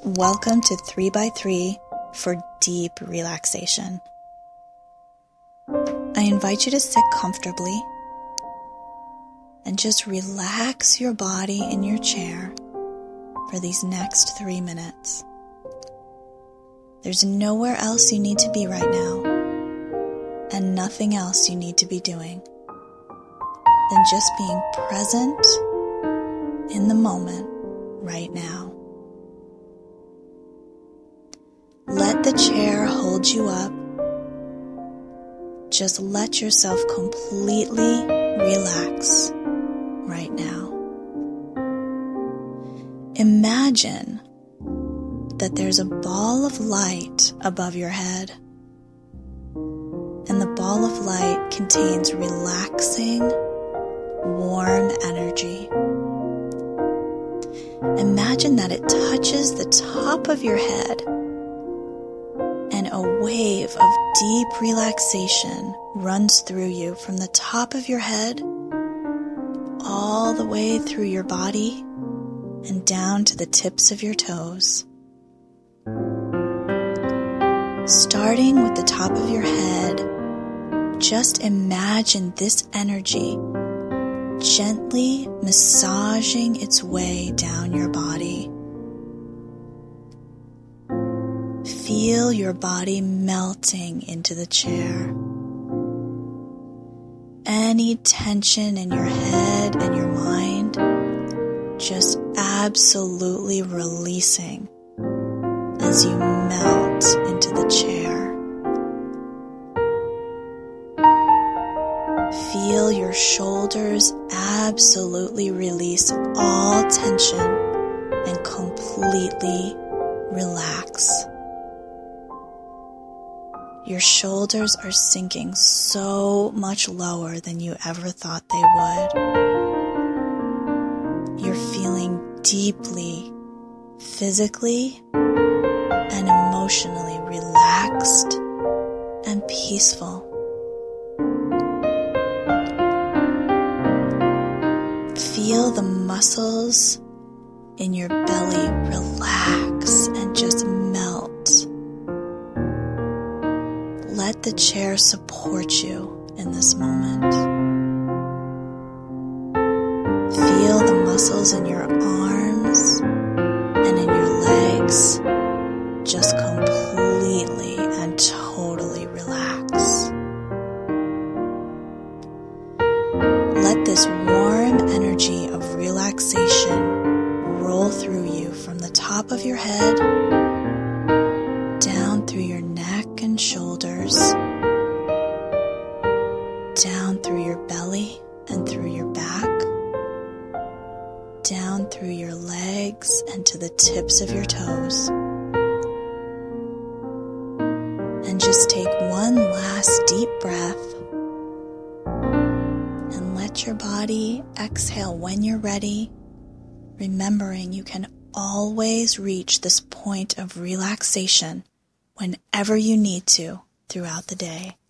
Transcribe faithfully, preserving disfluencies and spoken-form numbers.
Welcome to three by three for deep relaxation. I invite you to sit comfortably and just relax your body in your chair for these next three minutes. There's nowhere else you need to be right now, and nothing else you need to be doing than just being present in the moment right now. Let the chair hold you up. Just let yourself completely relax right now. Imagine that there's a ball of light above your head, and the ball of light contains relaxing, warm energy. Imagine that it touches the top of your head, and a wave of deep relaxation runs through you from the top of your head all the way through your body and down to the tips of your toes. Starting with the top of your head, just imagine this energy gently massaging its way down your body. Feel your body melting into the chair. Any tension in your head and your mind just absolutely releasing as you melt into the chair. Feel your shoulders absolutely release all tension and completely relax. Your shoulders are sinking so much lower than you ever thought they would. You're feeling deeply, physically, and emotionally relaxed and peaceful. Feel the muscles in your belly relax and just melt. Let the chair support you in this moment. Feel the muscles in your arms and in your legs just completely and totally relax. Let this warm energy of relaxation roll through you from the top of your head down through your neck and shoulders, down through your belly and through your back, down through your legs and to the tips of your toes. And just take one last deep breath and let your body exhale when you're ready, remembering you can always reach this point of relaxation whenever you need to throughout the day.